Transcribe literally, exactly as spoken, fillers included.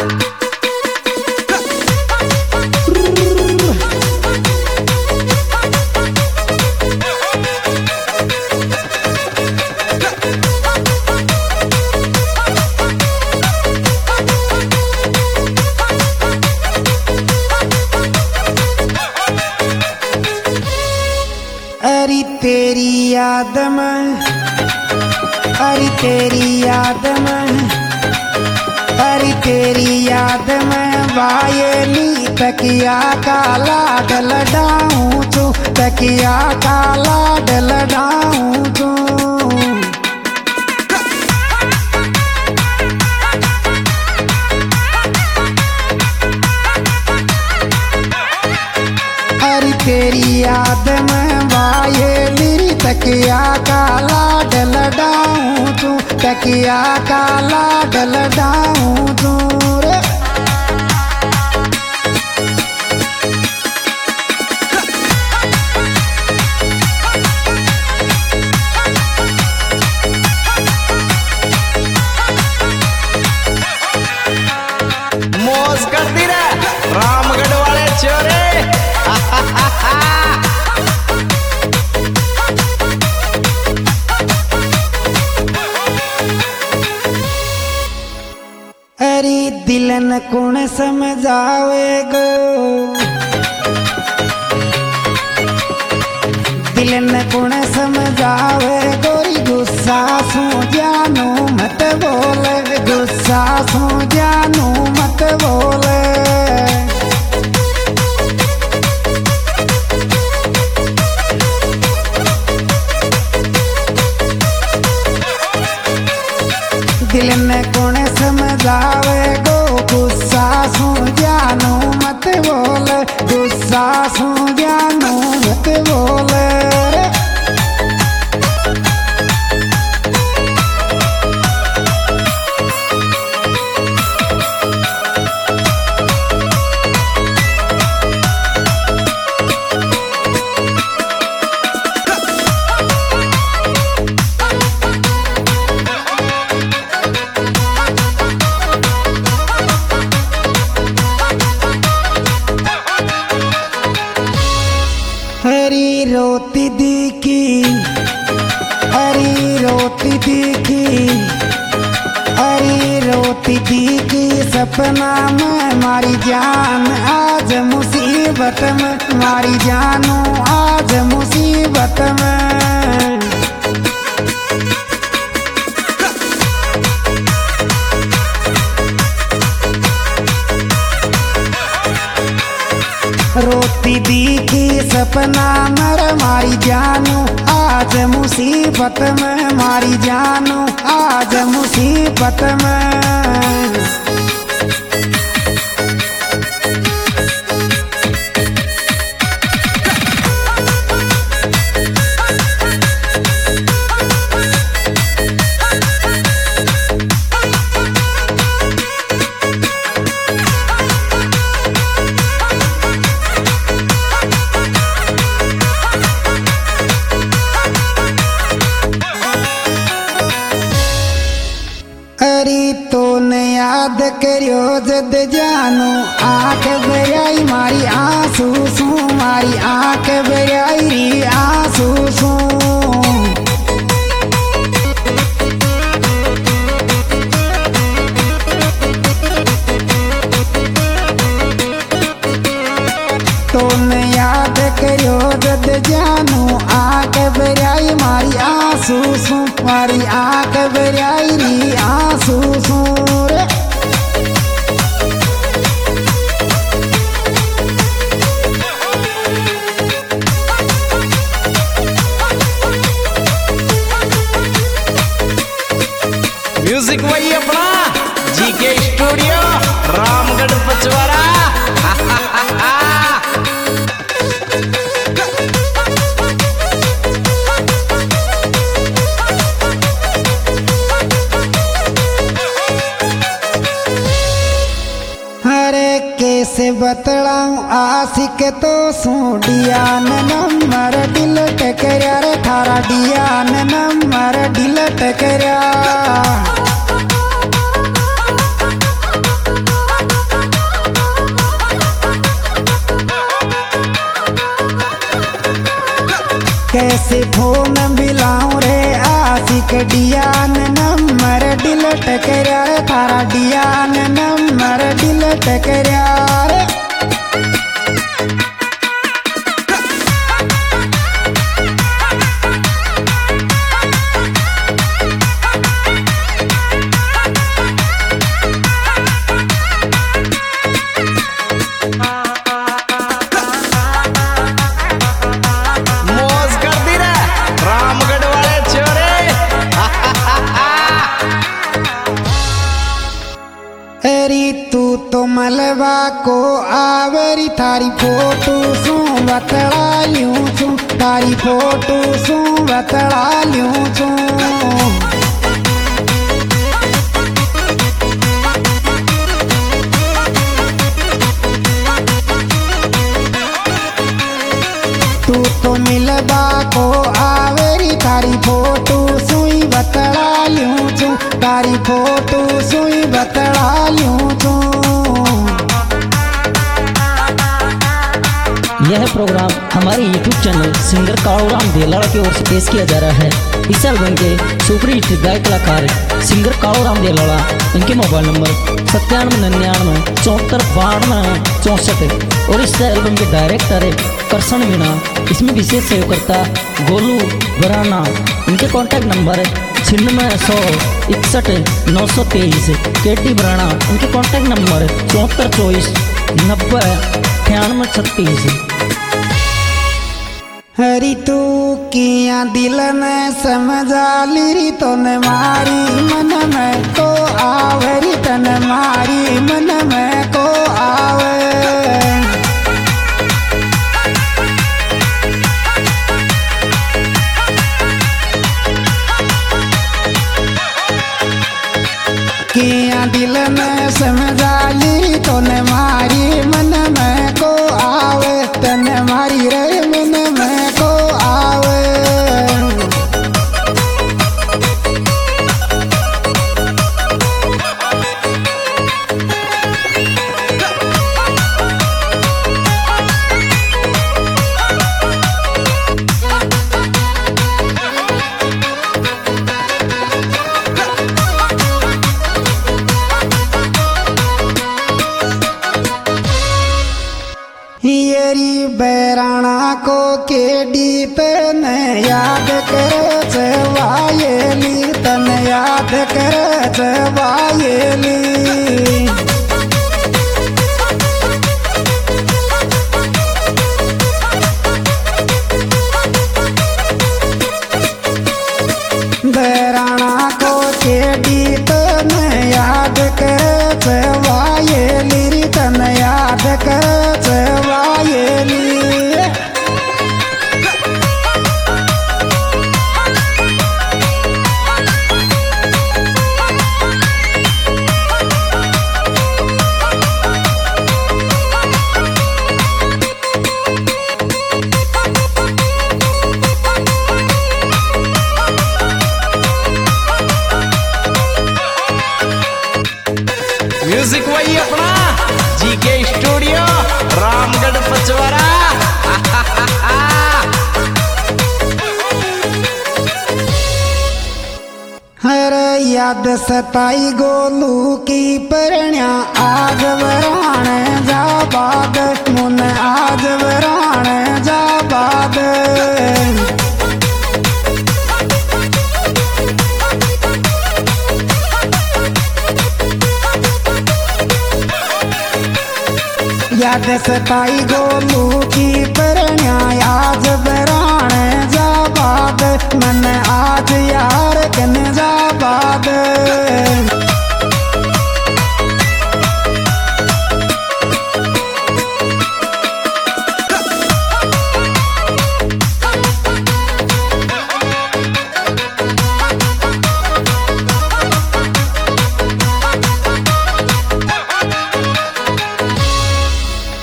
अरे तेरी याद में, अरे तेरी याद में, अरे तेरी याद में वायली तकिया का लाड लडाऊं तू, तकिया का लाड लडाऊं तू। अरे तेरी याद में वायली तकिया का लाड लडाऊं तू, तकिया का लाड लडाऊं तू रे। मौज कर दी रे रामगढ़ वाले छोरे। अरे दिलन कौन समझावेगो, दिलन कौन समझावे गोरी, गुस्सा सू जानू मत बोले, गुस्सा सू जानू मत बोले। दिल में कौन समझावे गो, गुस्सा सू जानू मत बोले, गुस्सा सू जानू मत बोले रे। हरी रोती दिखी, हरी रोती दिखी, हरी रोती दिखी सपना में मारी जान आज मुसीबत में, मारी जानू आज मुसीबत में। रोती दिखी सपना मर मारी जानू आज मुसीबत में, मारी जानू आज मुसीबत में। अरे तूने याद करियो जद जानू आंख भराई मारी आंसू सू, मारी आंख भराई री आंसू सू। तूने याद करियो जद जानू आंख भराई मारी आंसू सू, मारी आंख भराई री आंसू सू रे। म्यूजिक वही अपना जीके स्टूडियो रामगढ़ पचवारा। कैसे बतलाऊं आशिक तो सूडियान नंबर दिल टकरा रे थारा डियान नंबर दिल टकरा। कैसे फोन मिलाऊं रे आशिक डियान नंबर डिलीट करया रे थारा डियान नंबर डिलीट करया रे। मौज कर दी रे रामगढ़ वाले छोरे। एरी तू तो मलबा को आवेरी थारी फोटो सू बतला ल्यूं छू तारी फोटो सू बतला ल्यूं छू। तू तो मिलबा को आवेरी थारी फोटो सुई बतला ल्यूं छू तारी फोटो सुई बतला ल्यूं छू। यह प्रोग्राम हमारे YouTube channel singer Kaluram Delada की ओर से पेश किया जा रहा है। इस एल्बम के सुपर हिट गायक कलाकार सिंगर कालूराम देलाड़ा, इनके मोबाइल नंबर सत्तानवे निन्यानवे चौहत्तर बानवे चौंसठ और इस एल्बम के डायरेक्टर है करसन मीणा। इसमें विशेष सहयोगकर्ता गोलू बराना। इनके कॉन्टैक्ट नंबर है छिन्नवे सौ इकसठ नौ सौ तेईस। के टी बराना, इनके कॉन्टैक्ट नंबर चौहत्तर चौबीस नब्बे अठानवे छत्तीस। हरी तू किया दिल ने समझा ली तो न मारी मन में को आवरी तन मारी मन में को आवे। किया दिल में समझा ली तो न मारी मन में को आवे तन मारी रे मन में को आवे। येरी बैराणा को केडी तन याद कर वायेली तन याद कर वायेली। बैराणा को केडी तन याद कर वायेली तन याद कर वायेली। म्यूजिक वही अपना जीके स्टूडियो रामगढ़ पचवरा। हर याद सताई गोलू की परण्या आज वराण जा बाद मुन आज वराण जा बाद। याद सताई गोलू की परण्या आज वराण जा बाद मन आज यार कन जा बाद।